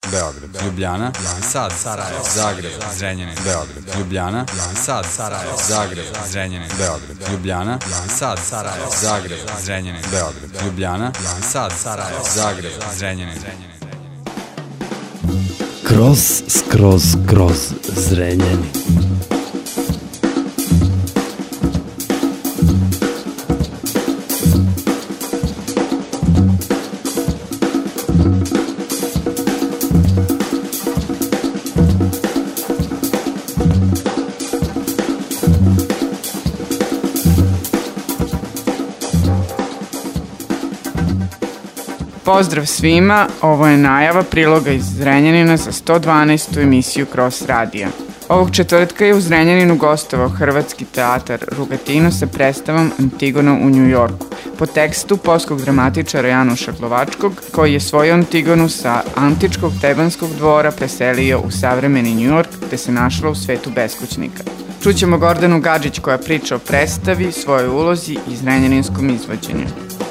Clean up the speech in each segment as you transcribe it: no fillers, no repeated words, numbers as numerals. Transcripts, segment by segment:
Beograd, Ljubljana, Sad, Sarajevo, Zagreb, Zrenjanin, Beograd, Ljubljana, Sad, Sarajevo, Zagreb, Zrenjanin, Beograd, Ljubljana, Sad, Sarajevo, Zagreb, Zrenjanin, Beograd, Ljubljana, Sad, Sarajevo, Zagreb, Zrenjanin. Kroz Zrenjanin. Pozdrav svima, ovo je najava priloga iz Zrenjanina za 112. emisiju Cross Radija. Ovog četvrtka je u Zrenjaninu gostovao Hrvatski teatar Rugatino sa predstavom Antigona u Njujorku, po tekstu polskog dramatičara Januša Glovačkog, koji je svoju Antigonu sa antičkog tebanskog dvora preselio u savremeni Njujork, gde se našla u svetu beskućnika. Čućemo Gordanu Gadžić koja priča o predstavi, svojoj ulozi i zrenjaninskom izvođenju.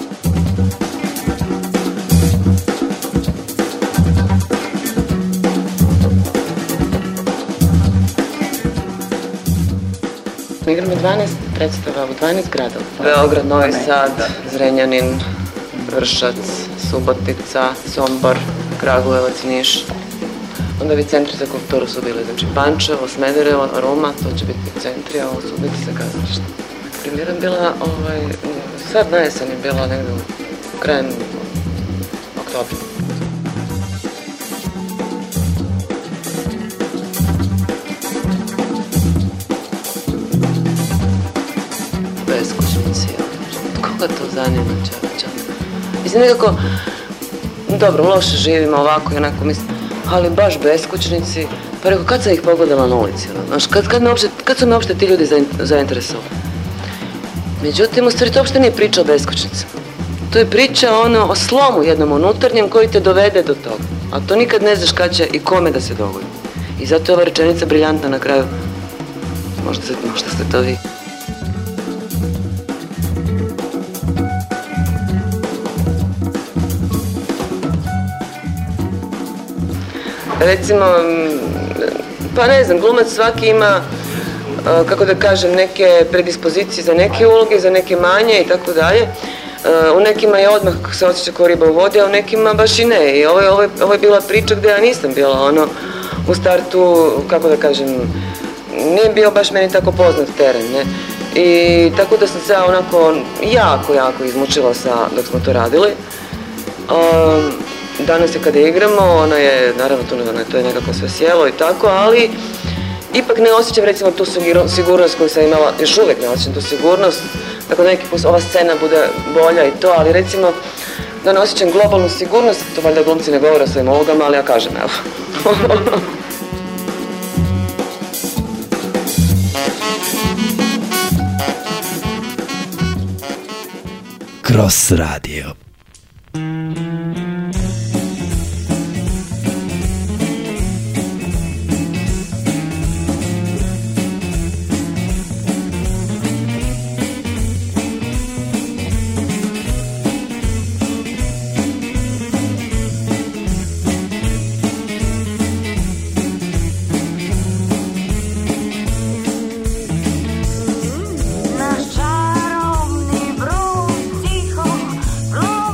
Igramo 12 predstava u 12 gradova. Beograd, Novi Sad, Zrenjanin, Vršac, Subotica, Sombor, Kragujevac, Niš. Onda ovi centri za kulturu su bili, znači Pančevo, Smederevo, Ruma, to će biti centri, a ovo su biti sa kazališta. Premijera je bila, sad na jesen je bila negde krajem oktobra. Beskućnici, koga to zanima, čak. Mislim, nekako, dobro, loše živimo ovako i onako, mislim, ali baš beskućnici, pa rekao, kad sam ih pogledala na ulici, znaš, kad su me uopšte ti ljudi zainteresovali. Međutim, u stvari, to uopšte nije priča o beskućnicama. To je priča o slomu jednom unutarnjem koji te dovede do toga, a to nikad ne znaš kad će i kome da se dogodi. I zato je ova rečenica briljantna na kraju. Možda ste to vi. Recimo, pa ne znam, glumac svaki ima, kako da kažem, neke predispozicije za neke uloge, za neke manje i tako dalje. U nekima je odmah se osjeća kao riba u vodi, a u nekima baš i ne. I ovo je bila priča gde ja nisam bila u startu, kako da kažem, nije bio baš meni tako poznat teren, ne. I tako da sam se onako jako izmučila dok smo to radili. Danas je kada igramo, ona je, naravno, to je nekako sve sjelo i tako, ali ipak ne osjećam, recimo, tu sigurnost koju sam imala, još uvijek ne osjećam tu sigurnost, tako da neki put ova scena bude bolja i to, ali recimo da ne osjećam globalnu sigurnost, to valjda glumci ne govore o svojim ulogama, ali ja kažem, evo. Cross Radio. Nasz czarowny brud cicho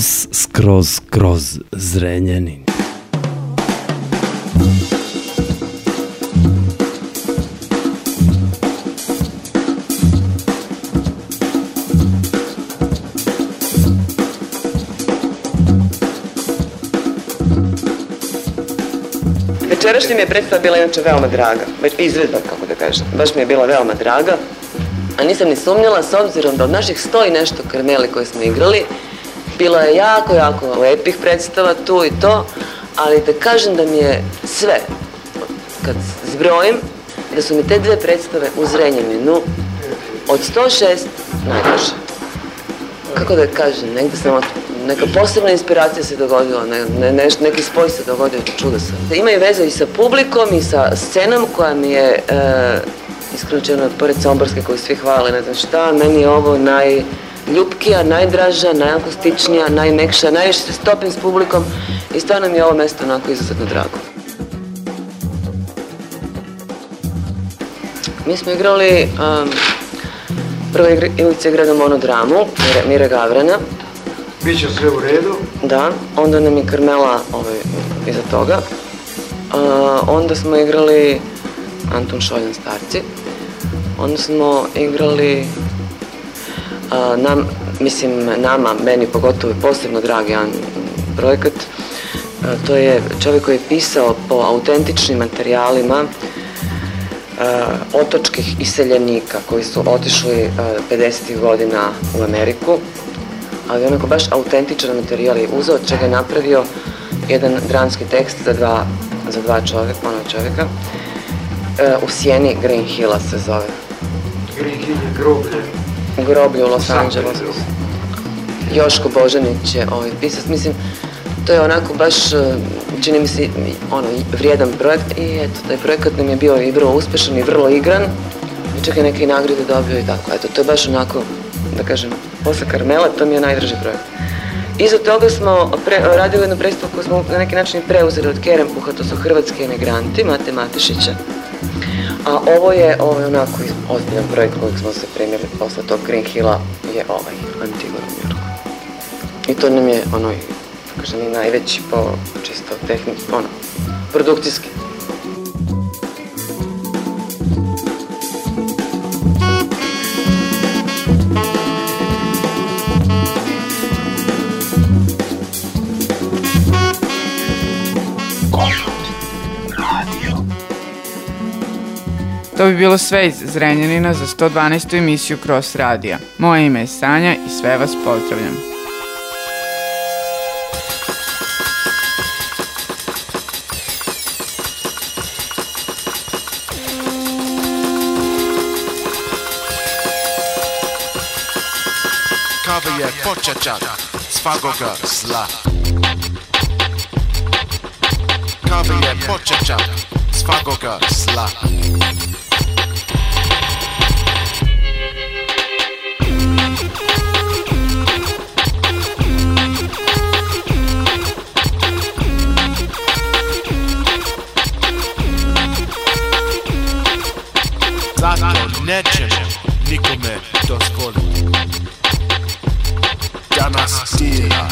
Kroz Zrenjanin. Večerašnja mi je predstava bila inače veoma draga, već izvedba, kako da kažem, baš mi je bila veoma draga, a nisam ni sumnjala s obzirom da od naših 100 i nešto Karmeli koje smo igrali, bilo je jako lepih predstava tu i to, ali da kažem da mi je sve, kad zbrojim, da su mi te dve predstave u Zrenjaninu od 106 najdraže. Kako da kažem, negde sam neka posebna inspiracija se dogodila, neki spoj se dogodio, čudo sam. Imaju veze i sa publikom i sa scenom koja mi je isključena pored Somborske koju svi hvale, ne znam šta, meni je ovo najljupkija, najdraža, najakustičnija, najmekša, najviše se stopim s publikom i stvarno mi je ovo mesto onako izuzetno drago. Mi smo igrali prvo Ilica igrala monodramu Mire Gavrana. Biće sve u redu. Da, onda nam je Karmela iza toga. Onda smo igrali Anton Šoljan Starci. Onda smo igrali nama, meni pogotovo posebno drag jedan projekat. To je čovjek koji je pisao po autentičnim materijalima otočkih iseljenika koji su otišli 50. godina u Ameriku, ali onako baš autentičan materijal je uzeo, od čega je napravio jedan dramski tekst za dva čovjeka. U sjeni Green Hilla se zove. Green Hill je groblje. Groblje u Los Angelesu. Joško Božanić je pisac, mislim, to je onako baš, čini mi se, vrijedan projekt i eto, taj projekat nam je bio i vrlo uspešan i vrlo igran i čak je neke nagrade dobio i tako, eto, to je baš onako, da kažem, posle Karmela, to mi je najdraži projekt. Iza toga smo radili jednu predstavu koju smo na neki način preuzeli od Kerempuha, to su hrvatski emigranti, Mate Matešića, a ovo je onako ozbiljan projekt kojeg smo se primjeri posle tog Green Hilla je Antigua u Njujorku. I to nam je kažem, i najveći po čisto tehnički, produkcijski. To bi bilo sve iz Zrenjanina za 112. emisiju Cross Radija. Moje ime je Sanja i sve vas pozdravljam. Kava je početak svakoga zla. Kava je početak svakoga zla. Zato nećemo nikome dozvoliti da nas dira,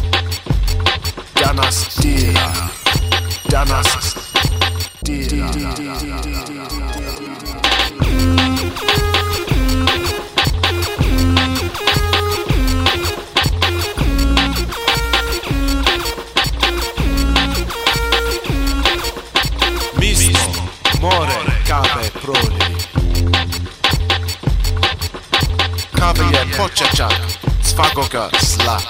da nas dira, da nas dira. Mi smo more kave prolili. Kava je početak svakoga zla.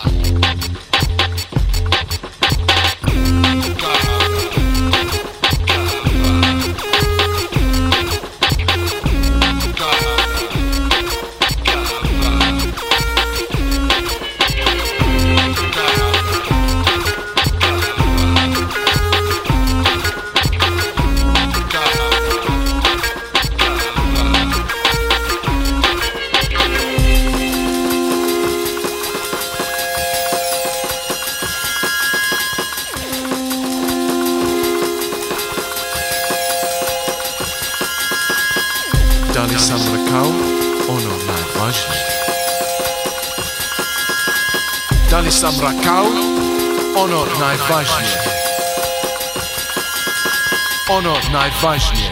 Da li sam rekao ono najvažnije? Da li sam rakao? Ono najvažnije. Ono najvažnije.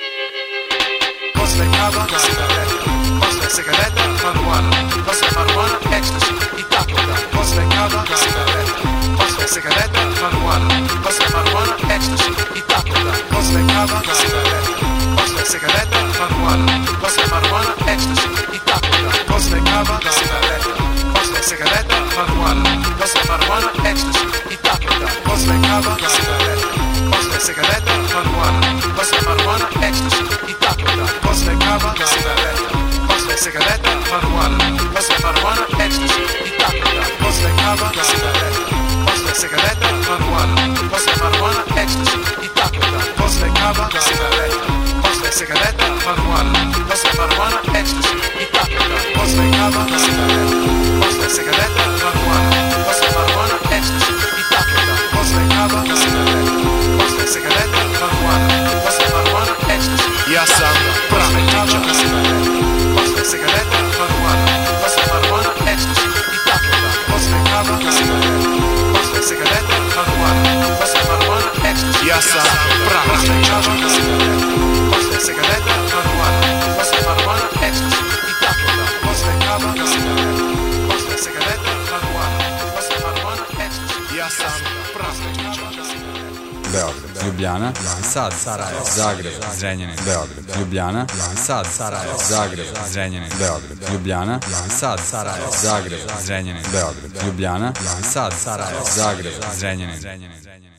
Posle kava, cigareta. Posle cigareta, marijuana. Posle marijuana, ekstazi i tako da. Posle kava, cigareta. Posle cigareta, marijuana. Posle marijuana, ekstazi i tako da. Posle kava, cigareta. Posle cigareta, marijuana. Posle marijuana, ekstazi i tako da. Posle kava, cigareta. Posle cigareta, marijuana. Posle marijuana, ekstazi i tako da. Posle kava, cigareta. Posle cigareta, marijuana. Posle marijuana, ekstazi i tako da. Posle kava, cigareta. Posle cigareta, marijuana. Posle marijuana, ekstazi i tako da. Posle kava, cigareta. Posle cigareta, marijuana. Posle marijuana, ekstazi i tako da. Posle kava, cigareta. Posle cigareta, marijuana. Posle marijuana, ekstazi i tako da. Posle kava, cigareta. Posle cigareta, marijuana. Posle marijuana, ekstazi i tako da. Posle kava, cigareta. Posle cigareta, marijuana. Posle marijuana, ekstazi. Ja sam pravi dječak. Posle cigareta, marijuana. Posle marijuana, ekstazi i tako da. Posle kava, cigareta. Posle cigareta, marijuana. Posle marijuana, ekstazi. Ja sam pravi dječak. Posle cigareta, marijuana. Posle marijuana, ekstazi i tako da. Posle kava, cigareta. Posle cigareta, marijuana. Posle marijuana, ekstazi. Ja sam pravi dječak. Beograd, Ljubljana, Sad, Sarajevo, Zagreb, Zrenjanin, Beograd, Ljubljana, Sad, Sarajevo, Zagreb, Zrenjanin, Beograd, Ljubljana, Sad, Sarajevo, Zagreb, Zrenjanin, Beograd, Ljubljana, Sad, Sarajevo, Zagreb, Zrenjanin.